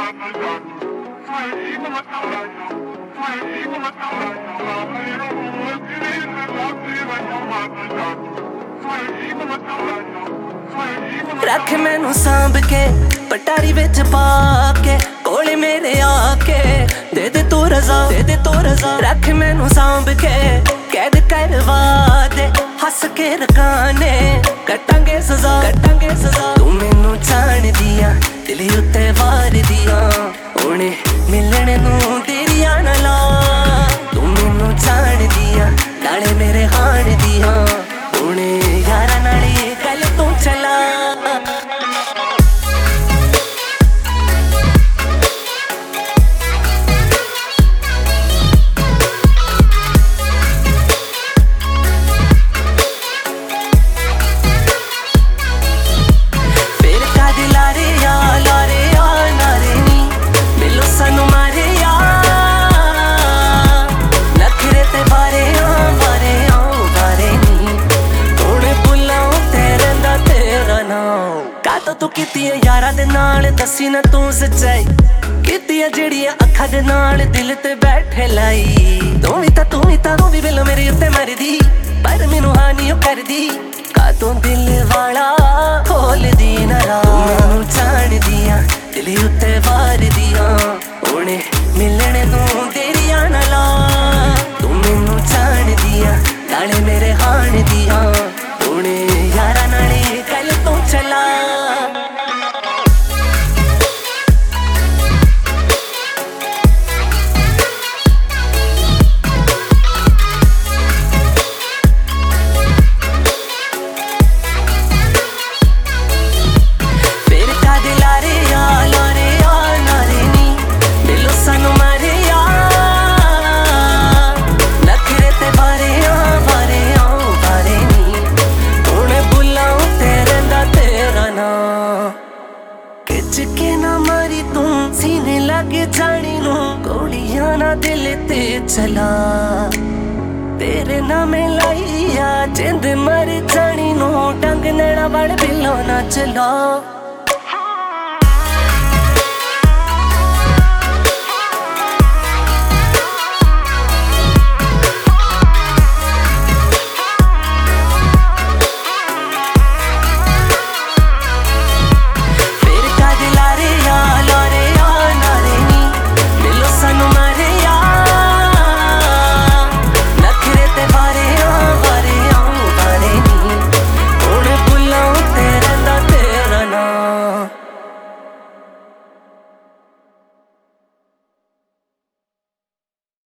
रख मैनू सांभ के पटारी विच पा के कोले मेरे आके दे दे तू रजा रख मैनू सांभ के कैद करवा दे हस के रकाने कटांगे सजा तू मैनू जान दिया दिल उत्ते वार दिया उन्हें मिलने नू तेरिया ना ला तू मैनू जान दिया नाले मेरे हान दिया उन्हें यारा नाले कल तू चला तू कीतियां यारा दे नाल दसी ना तू सच्चाई कीतियां जेड़ियां अखा दे नाल दिल ते बैठे लाई तू भी वेलो मेरे उत्ते मरदी पर मैनू हानी ओ करदी का तू दिल वाला खोल दी ना मैनू जान दिया दिल उत्ते वार दिया उन्हें मिलने नू तेरिया ना ला तू मैनू जान दिया नाले मेरे हान दिया उन्हें यारा नाले कल तू चला जानी नू गोलियां ना दिल ते चला तेरे नाम लाइया जिंद मर जानी नू डंग नैना वाले बिलो ना चला।